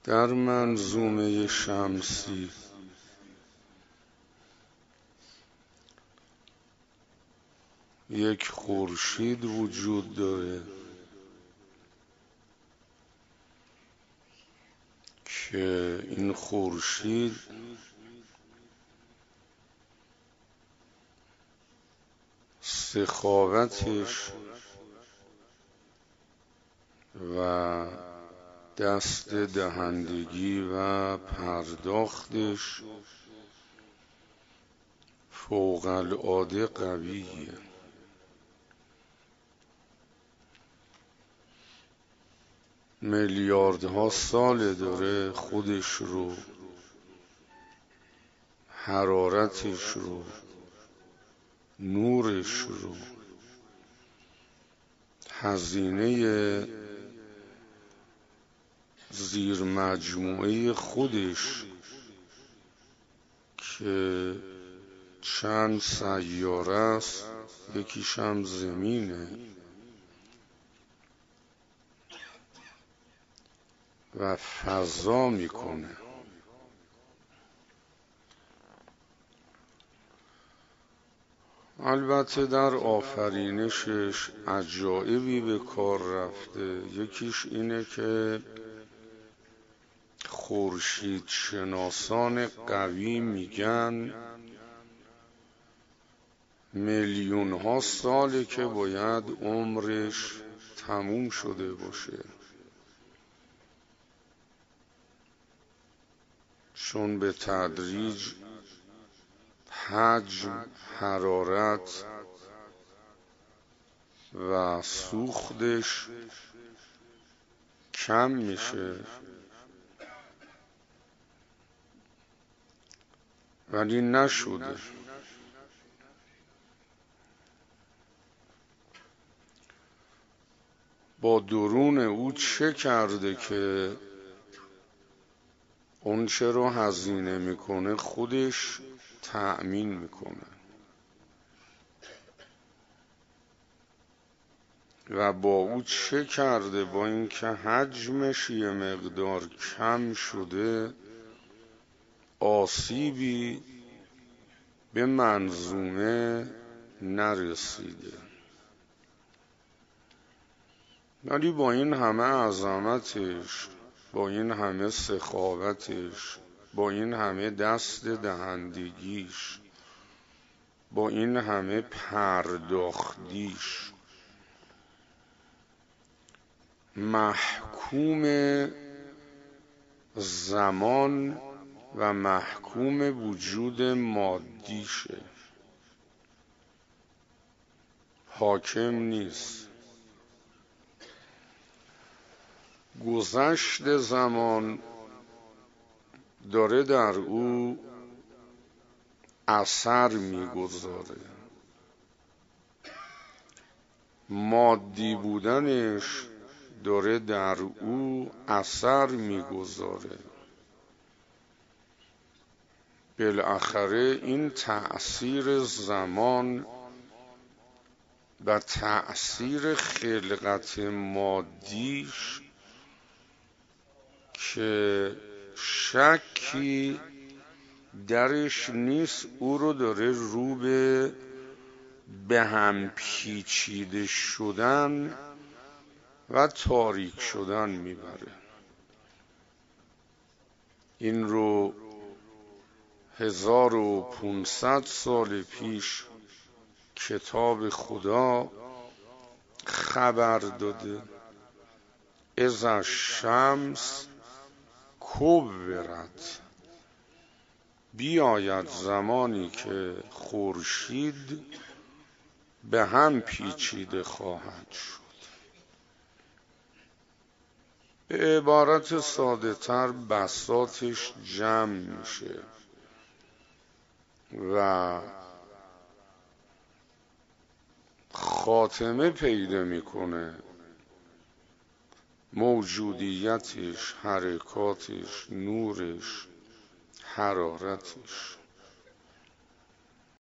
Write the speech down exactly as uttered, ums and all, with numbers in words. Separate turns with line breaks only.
در منظومه شمسی یک خورشید وجود داره که این خورشید سخاوتش و دست دهندگی و پرداختش فوق العاده قویه. میلیاردها سال داره خودش رو، حرارتش رو، نورش رو، هزینه زیر مجموعه خودش که چند سیاره است، یکیش هم زمینه و فضا میکنه. البته در آفرینشش عجایبی به کار رفته. یکیش اینه که خورشید شناسان قوی میگن میلیون ها ساله که باید عمرش تموم شده باشه، چون به تدریج حجم، حرارت و سوختش کم میشه، ولی نشده. با درون او چه کرده که اون چه رو هزینه میکنه خودش تأمین میکنه و با او چه کرده با اینکه حجمش یه مقدار کم شده آسیبی به منظومه نرسیده. ولی با این همه عظمتش، با این همه سخاوتش، با این همه دست دهندگیش، با این همه پرداختیش، محکوم زمان و محکوم وجود مادیشه، حاکم نیست. گذشت زمان داره در او اثر میگذاره، مادی بودنش داره در او اثر میگذاره. بالاخره این تأثیر زمان و تأثیر خلقت مادیش که شکی درش نیست، او رو داره رو به به هم پیچیده شدن و تاریک شدن میبره. این رو هزار و پونصد سال پیش کتاب خدا خبر داده. اذا الشمس کورت، بیاید زمانی که خورشید به هم پیچیده خواهد شد. به عبارت ساده تر بساطش جمع میشه و خاتمه پیدا میکنه. موجودیتش، حرکاتش، نورش، حرارتش.